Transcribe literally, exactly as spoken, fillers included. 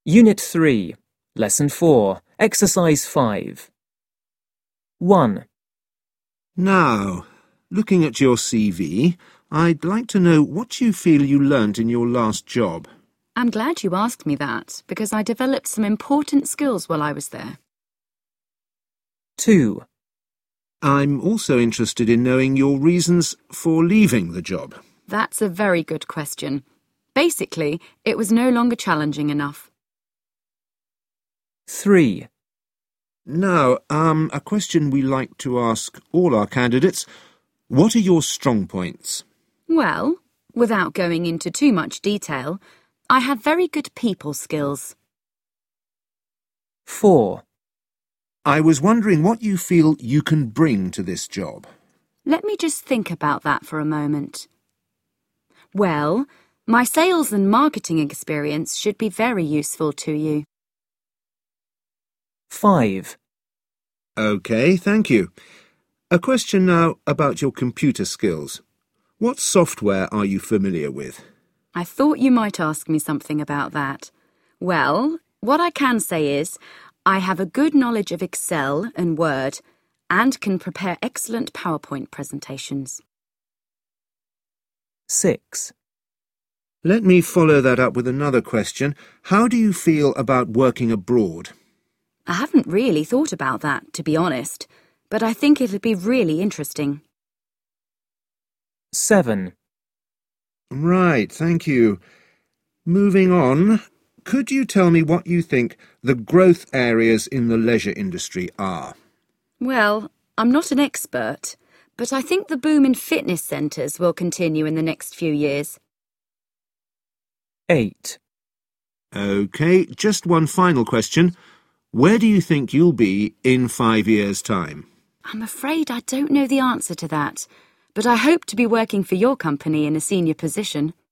Unit three, Lesson four, Exercise five. one. Now, looking at your C V, I'd like to know what you feel you learnt in your last job. I'm glad you asked me that, because I developed some important skills while I was there. two. I'm also interested in knowing your reasons for leaving the job. That's a very good question. Basically, it was no longer challenging enough. three. Now, um, a question we like to ask all our candidates. What are your strong points? Well, without going into too much detail, I have very good people skills. four. I was wondering what you feel you can bring to this job. Let me just think about that for a moment. Well, my sales and marketing experience should be very useful to you. five. OK, thank you. A question now about your computer skills. What software are you familiar with? I thought you might ask me something about that. Well, what I can say is I have a good knowledge of Excel and Word and can prepare excellent PowerPoint presentations. six. Let me follow that up with another question. How do you feel about working abroad? I haven't really thought about that, to be honest, but I think it'd be really interesting. seven. Right, thank you. Moving on, could you tell me what you think the growth areas in the leisure industry are? Well, I'm not an expert, but I think the boom in fitness centres will continue in the next few years. eight. OK, just one final question. Where do you think you'll be in five years' time? I'm afraid I don't know the answer to that, but I hope to be working for your company in a senior position.